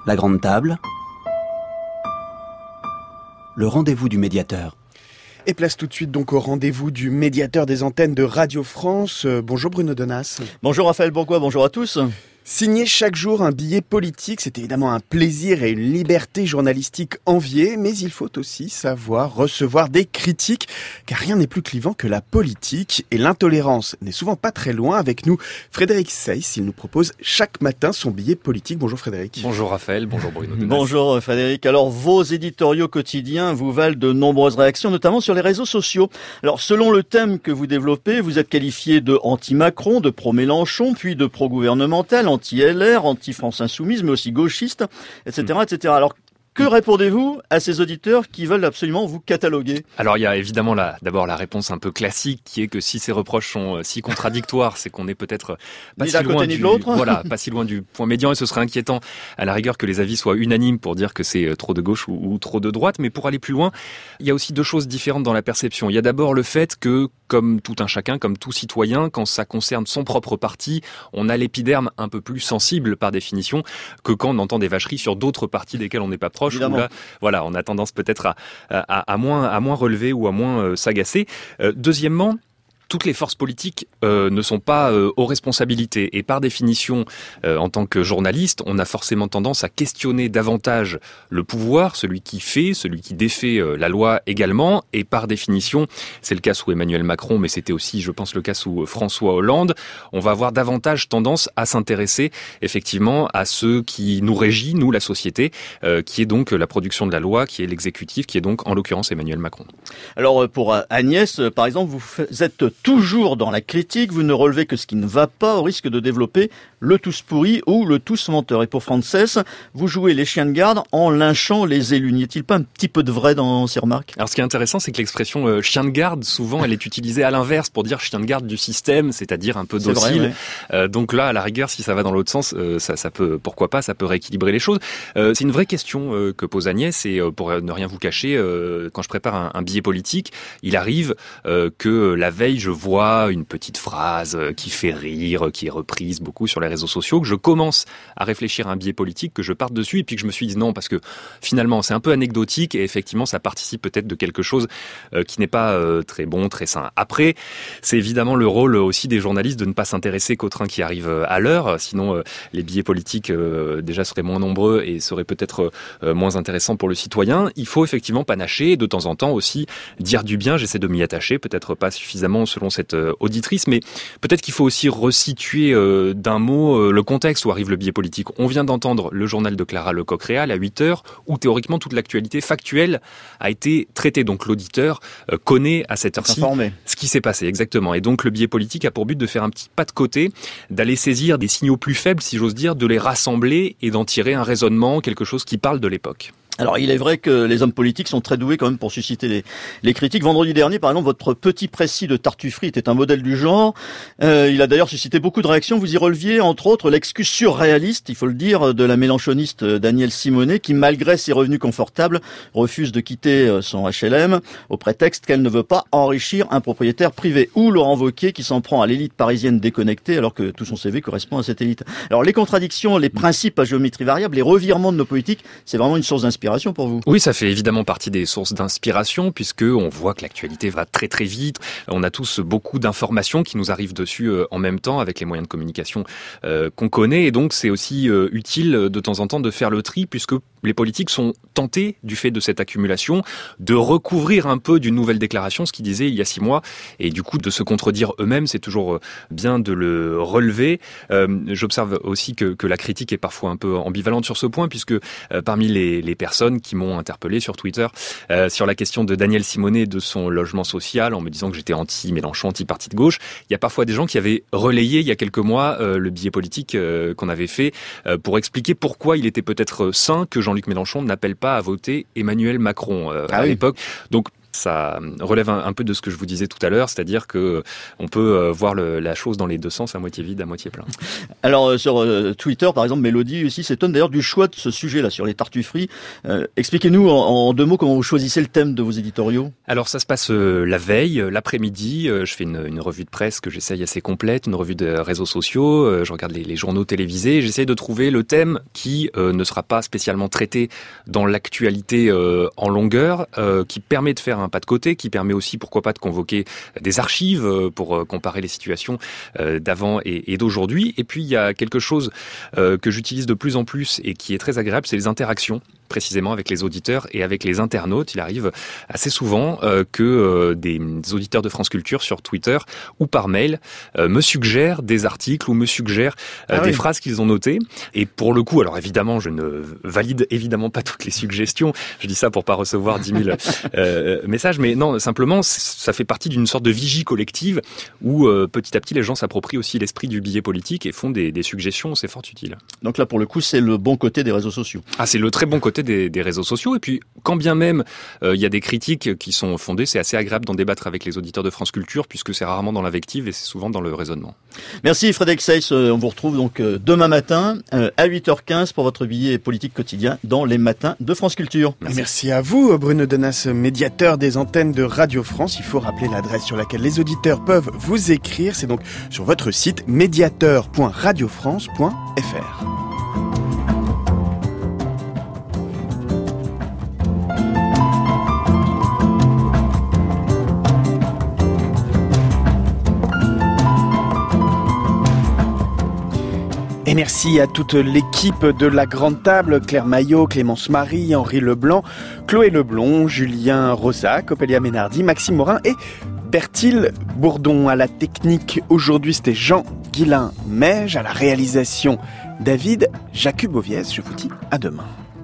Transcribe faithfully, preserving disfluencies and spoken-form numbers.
La grande table. Le rendez-vous du médiateur. Et place tout de suite donc au rendez-vous du médiateur des antennes de Radio France. Euh, bonjour Bruno Donnas. Bonjour Raphaël Bourgois, bonjour à tous. Signer chaque jour un billet politique, c'est évidemment un plaisir et une liberté journalistique enviée, mais il faut aussi savoir recevoir des critiques, car rien n'est plus clivant que la politique, et l'intolérance n'est souvent pas très loin. Avec nous, Frédéric Seyss, il nous propose chaque matin son billet politique. Bonjour Frédéric. Bonjour Raphaël, bonjour Bruno Donnas. Bonjour Frédéric. Alors vos éditoriaux quotidiens vous valent de nombreuses réactions, notamment sur les réseaux sociaux. Alors selon le thème que vous développez, vous êtes qualifié de anti-Macron, de pro-Mélenchon, puis de pro-gouvernemental, anti-L R, anti-France Insoumise, mais aussi gauchiste, et cetera, et cetera. Alors, que répondez-vous à ces auditeurs qui veulent absolument vous cataloguer ? Alors il y a évidemment la, d'abord la réponse un peu classique qui est que si ces reproches sont si contradictoires, c'est qu'on est peut-être pas ni si loin ni du, de l'autre. voilà, pas si loin du point médian, et ce serait inquiétant à la rigueur que les avis soient unanimes pour dire que c'est trop de gauche ou, ou trop de droite. Mais pour aller plus loin, il y a aussi deux choses différentes dans la perception. Il y a d'abord le fait que, comme tout un chacun, comme tout citoyen, quand ça concerne son propre parti, on a l'épiderme un peu plus sensible par définition que quand on entend des vacheries sur d'autres partis desquels on n'est pas proche. Où là, voilà, on a tendance peut-être à, à, à moins, à moins relever ou à moins euh, s'agacer. Euh, deuxièmement, toutes les forces politiques euh, ne sont pas euh, aux responsabilités. Et par définition, euh, en tant que journaliste, on a forcément tendance à questionner davantage le pouvoir, celui qui fait, celui qui défait euh, la loi également. Et par définition, c'est le cas sous Emmanuel Macron, mais c'était aussi, je pense, le cas sous François Hollande. On va avoir davantage tendance à s'intéresser effectivement à ce qui nous régit, nous, la société, euh, qui est donc la production de la loi, qui est l'exécutif, qui est donc, en l'occurrence, Emmanuel Macron. Alors, pour Agnès, par exemple, vous êtes toujours dans la critique, vous ne relevez que ce qui ne va pas au risque de développer le tous pourri ou le tous menteur. Et pour Frances, vous jouez les chiens de garde en lynchant les élus. N'y a-t-il pas un petit peu de vrai dans ces remarques ? Alors ce qui est intéressant, c'est que l'expression euh, chien de garde, souvent, elle est utilisée à l'inverse pour dire chien de garde du système, c'est-à-dire un peu docile. C'est vrai, ouais. euh, donc là, à la rigueur, si ça va dans l'autre sens, euh, ça, ça peut, pourquoi pas, ça peut rééquilibrer les choses. Euh, c'est une vraie question euh, que pose Agnès, et euh, pour ne rien vous cacher, euh, quand je prépare un, un billet politique, il arrive euh, que la veille, je vois une petite phrase qui fait rire, qui est reprise beaucoup sur les réseaux sociaux, que je commence à réfléchir à un biais politique, que je parte dessus, et puis que je me suis dit non, parce que finalement c'est un peu anecdotique, et effectivement ça participe peut-être de quelque chose euh, qui n'est pas euh, très bon, très sain. Après, c'est évidemment le rôle aussi des journalistes de ne pas s'intéresser qu'au train qui arrive à l'heure, sinon euh, les biais politiques euh, déjà seraient moins nombreux et seraient peut-être euh, moins intéressants pour le citoyen. Il faut effectivement panacher, de temps en temps aussi dire du bien, j'essaie de m'y attacher, peut-être pas suffisamment selon cette euh, auditrice, mais peut-être qu'il faut aussi resituer euh, d'un mot euh, le contexte où arrive le biais politique. On vient d'entendre le journal de Clara Lecoq-Réal à huit heures, où théoriquement toute l'actualité factuelle a été traitée. Donc l'auditeur euh, connaît à cette heure-ci informé. Ce qui s'est passé, exactement. Et donc le biais politique a pour but de faire un petit pas de côté, d'aller saisir des signaux plus faibles, si j'ose dire, de les rassembler et d'en tirer un raisonnement, quelque chose qui parle de l'époque. Alors, il est vrai que les hommes politiques sont très doués quand même pour susciter les, les critiques. Vendredi dernier, par exemple, votre petit précis de Tartuffery était un modèle du genre. Euh, il a d'ailleurs suscité beaucoup de réactions. Vous y releviez, entre autres, l'excuse surréaliste, il faut le dire, de la mélenchoniste Danielle Simonet, qui, malgré ses revenus confortables, refuse de quitter son H L M au prétexte qu'elle ne veut pas enrichir un propriétaire privé. Ou Laurent Wauquiez, qui s'en prend à l'élite parisienne déconnectée, alors que tout son C V correspond à cette élite. Alors, les contradictions, les principes à géométrie variable, les revirements de nos politiques, c'est vraiment une source d'inspiration pour vous. Oui, ça fait évidemment partie des sources d'inspiration, puisque on voit que l'actualité va très très vite. On a tous beaucoup d'informations qui nous arrivent dessus euh, en même temps avec les moyens de communication euh, qu'on connaît, et donc c'est aussi euh, utile de temps en temps de faire le tri, puisque les politiques sont tentés, du fait de cette accumulation, de recouvrir un peu d'une nouvelle déclaration, ce qu'ils disaient il y a six mois, et du coup de se contredire eux-mêmes. C'est toujours bien de le relever. Euh, j'observe aussi que, que la critique est parfois un peu ambivalente sur ce point, puisque euh, parmi les, les personnes qui m'ont interpellé sur Twitter euh, sur la question de Danielle Simonet, de son logement social, en me disant que j'étais anti-Mélenchon, anti-parti de gauche, il y a parfois des gens qui avaient relayé il y a quelques mois euh, le billet politique euh, qu'on avait fait euh, pour expliquer pourquoi il était peut-être sain que Jean-Luc Mélenchon n'appelle pas à voter Emmanuel Macron euh, ah à oui. l'époque. Donc Ça relève un, un peu de ce que je vous disais tout à l'heure, c'est-à-dire que on peut voir le, la chose dans les deux sens, à moitié vide, à moitié plein. Alors euh, sur euh, Twitter, par exemple, Mélodie aussi s'étonne d'ailleurs du choix de ce sujet-là sur les tartufferies. Euh, expliquez-nous en, en deux mots comment vous choisissez le thème de vos éditoriaux. Alors ça se passe euh, la veille, l'après-midi. Euh, je fais une, une revue de presse que j'essaye assez complète, une revue de réseaux sociaux. Euh, je regarde les, les journaux télévisés. J'essaye de trouver le thème qui euh, ne sera pas spécialement traité dans l'actualité euh, en longueur, euh, qui permet de faire un pas de côté, qui permet aussi, pourquoi pas, de convoquer des archives pour comparer les situations d'avant et d'aujourd'hui. Et puis, il y a quelque chose que j'utilise de plus en plus et qui est très agréable, c'est les interactions, précisément avec les auditeurs et avec les internautes. Il arrive assez souvent que des auditeurs de France Culture sur Twitter ou par mail me suggèrent des articles ou me suggèrent ah des oui. phrases qu'ils ont notées. Et pour le coup, alors évidemment, je ne valide évidemment pas toutes les suggestions. Je dis ça pour pas recevoir dix mille euh, messages, mais non, simplement, ça fait partie d'une sorte de vigie collective où euh, petit à petit les gens s'approprient aussi l'esprit du billet politique et font des, des suggestions, c'est fort utile. Donc là, pour le coup, c'est le bon côté des réseaux sociaux. Ah, c'est le très bon côté des, des réseaux sociaux. Et puis, quand bien même il euh, y a des critiques qui sont fondées, c'est assez agréable d'en débattre avec les auditeurs de France Culture, puisque c'est rarement dans l'invective et c'est souvent dans le raisonnement. Merci Frédéric Seyss. On vous retrouve donc demain matin à huit heures quinze pour votre billet politique quotidien dans les matins de France Culture. Merci, Merci à vous, Bruno Denas, médiateur des antennes de Radio France. Il faut rappeler l'adresse sur laquelle les auditeurs peuvent vous écrire. C'est donc sur votre site médiateur point radio france point f r. Et merci à toute l'équipe de La Grande Table, Claire Maillot, Clémence Marie, Henri Leblanc, Chloé Leblond, Julien Rosac, Ophélia Ménardi, Maxime Morin et Berthilde Bourdon. À la technique, aujourd'hui, c'était Jean-Guilain Meige, à la réalisation David Jacuboviez. Je vous dis à demain.